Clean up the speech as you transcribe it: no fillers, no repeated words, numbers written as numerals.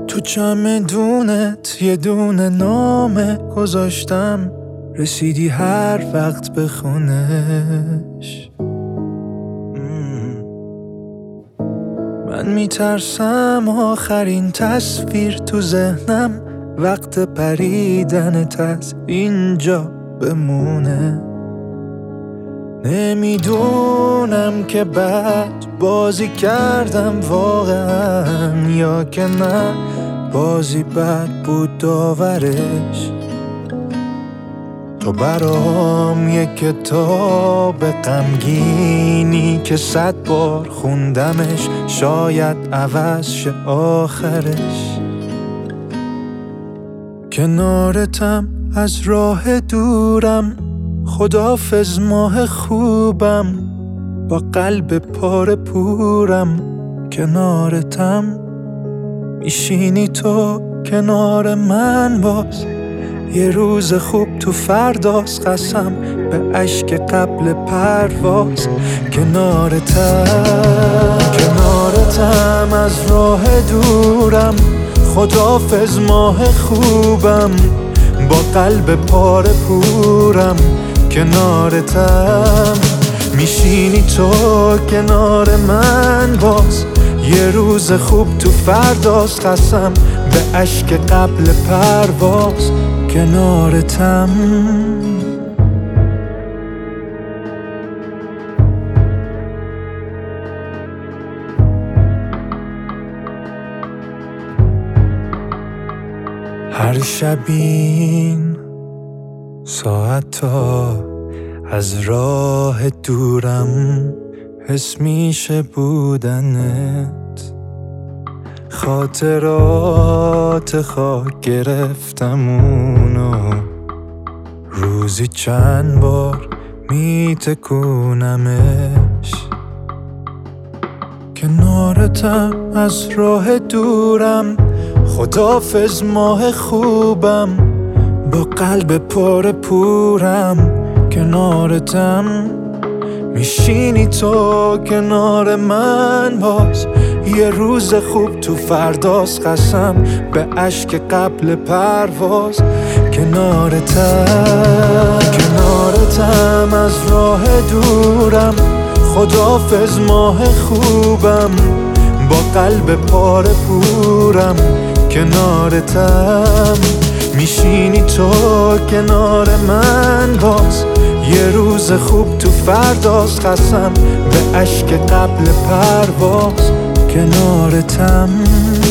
تو چمدونت یه دونه نامه گذاشتم، رسیدی هر وقت به خونش. من میترسم آخرین تصویر تو ذهنم وقت پریدنت از اینجا بمونه. نمیدونم که بد بازی کردم واقعا یا که نه بازی بد بود داورش. تو برام یک کتاب غمگینی که 100 بار خوندمش شاید عوض شه آخرش. کنارتم از راه دورم، خداحافظ ماه خوبم، با قلب پاره پورم. کنارتم میشینی تو کنار من باز، یه روز خوب تو فرداست قسم به اشک قبل پرواز. کنارتم از راه دورم، خداحافظ ماه خوبم، با قلب پاره پورم. کنارتم میشینی تو کنار من باز، یه روز خوب تو فرداست قسم به اشک قبل پرواز. کنارتم هر شب این ساعتا از راه دورم حس میشه بودنت. خاطرات خاک گرفتم اونو، روزی چند بار میتکونمش. کنارتم از راه دورم، خداحافظ ماه خوبم، با قلب پاره پورم. کنارتم میشینی تو کنار من باز، یه روز خوب تو فرداست قسم به اشک قبل پرواز. کنارتم از راه دورم، خداحافظ ماه خوبم، با قلب پاره پورم. کنارتم میشینی تو کنار من باز، یه روز خوب تو فرداست قسم به اشک قبل پرواز. کنارتم